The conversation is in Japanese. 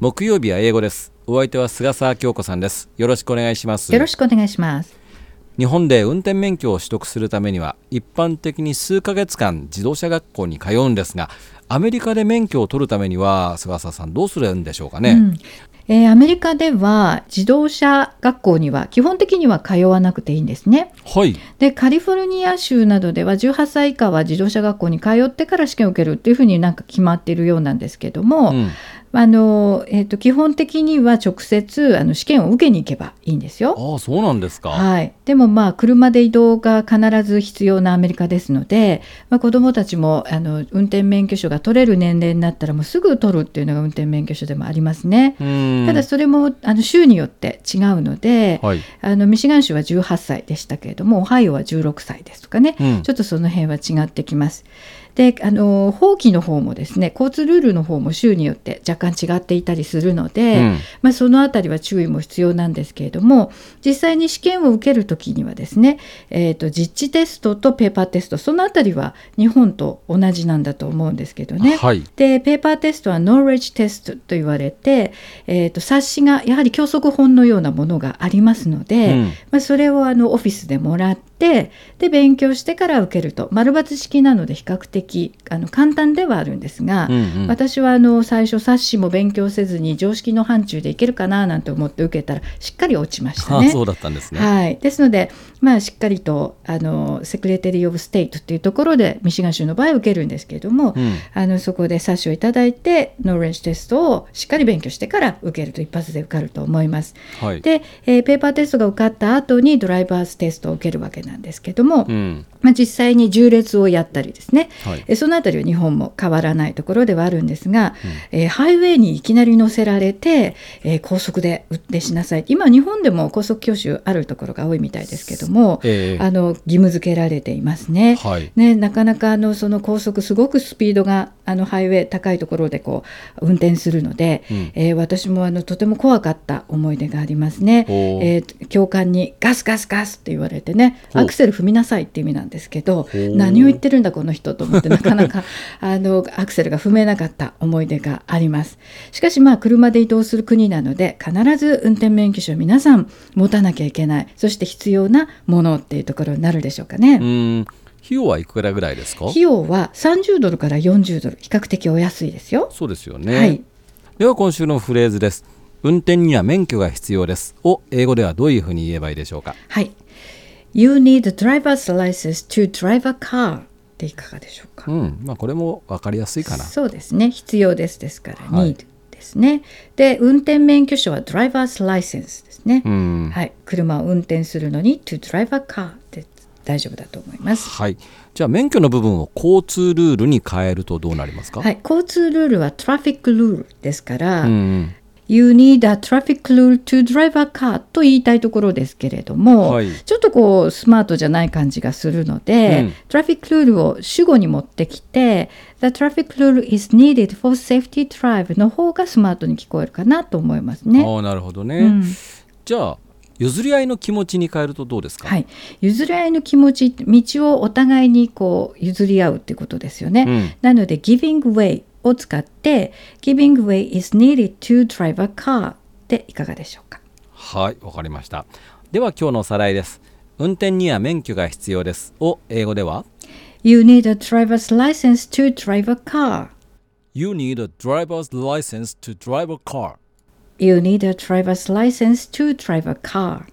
木曜日は英語です。お相手は菅沢京子さんです。よろしくお願いします。 よろしくお願いします。 日本で運転免許を取得するためには一般的に数ヶ月間自動車学校に通うんですが、アメリカで免許を取るためには菅沢さんどうするんでしょうかね。 アメリカでは自動車学校には基本的には通わなくていいんですね。 はい。 でカリフォルニア州などでは18歳以下は自動車学校に通ってから試験を受けるっていうふうになんか決まっているようなんですけども、基本的には直接試験を受けに行けばいいんですよ。 ああ、そうなんですか。 はい、でも車で移動が必ず必要なアメリカですので、子どもたちも運転免許証が取れる年齢になったらもうすぐ取るっていうのが運転免許証でもありますね。ただそれも州によって違うので、 はい、 ミシガン州は18歳でしたけれどもオハイオは16歳ですとかね、ちょっとその辺は違ってきます。で法規の方もですね、交通ルールの方も州によって若干違っていたりするので、そのあたりは注意も必要なんですけれども、実際に試験を受けるときにはですね、実地テストとペーパーテスト、そのあたりは日本と同じなんだと思うんですけどね、 はい、 でペーパーテストはノーレッジテストと言われて、冊子がやはり教則本のようなものがありますので、それをオフィスでもらってで勉強してから受けると、丸抜式なので比較的簡単ではあるんですが、私は最初冊子も勉強せずに常識の範疇でいけるかななんて思って受けたらしっかり落ちましたね。 そうだったんですね。 はい、ですので、しっかりとセクレタリー・オブ・ステイトっていうところでミシガン州の場合受けるんですけれども、そこで冊子をいただいてノーレッジテストをしっかり勉強してから受けると一発で受かると思います。はい、で、ペーパーテストが受かった後にドライバーズテストを受けるわけなんですけども、実際に縦列をやったりですね、そのあたりは日本も変わらないところではあるんですが、ハイウェイにいきなり乗せられて、高速で運転しなさい、今日本でも高速教習あるところが多いみたいですけども、義務付けられていますね。なかなかその高速すごくスピードがハイウェイ高いところで運転するので、私もとても怖かった思い出がありますね。教官にガスガスガスって言われてね、アクセル踏みなさいって意味なんですけど、何を言ってるんだこの人と思ってなかなかアクセルが踏めなかった思い出があります。しかし車で移動する国なので必ず運転免許証を皆さん持たなきゃいけない、そして必要なものっていうところになるでしょうかね。 費用はいくらぐらいですか？ 費用は30ドルから40ドル、比較的お安いですよ。 そうですよね。では今週のフレーズです。運転には免許が必要ですを英語ではどういうふうに言えばいいでしょうか？ はい、You need a driver's license to drive a car っていかがでしょうか？ これも分かりやすいかな。 そうですね、必要ですですから、need ですね。で運転免許証は driver's license ですね。車を運転するのに to drive a car で大丈夫だと思います。 じゃあ免許の部分を交通ルールに変えるとどうなりますか？ 交通ルールはトラフィックルールですから、You need a traffic rule to drive a car と言いたいところですけれども、ちょっとスマートじゃない感じがするので、トラフィックルールを主語に持ってきて The traffic rule is needed for safety drive の方がスマートに聞こえるかなと思いますね。 なるほどね。じゃあ譲り合いの気持ちに変えるとどうですか？ 譲り合いの気持ち、道をお互いに譲り合うっていうことですよね。なので giving wayを使って Giving way is needed to drive a car でいかがでしょうか？ わかりました。では今日のおさらいです。運転には免許が必要ですを英語では You need a driver's license to drive a car. You need a driver's license to drive a car. You need a driver's license to drive a car.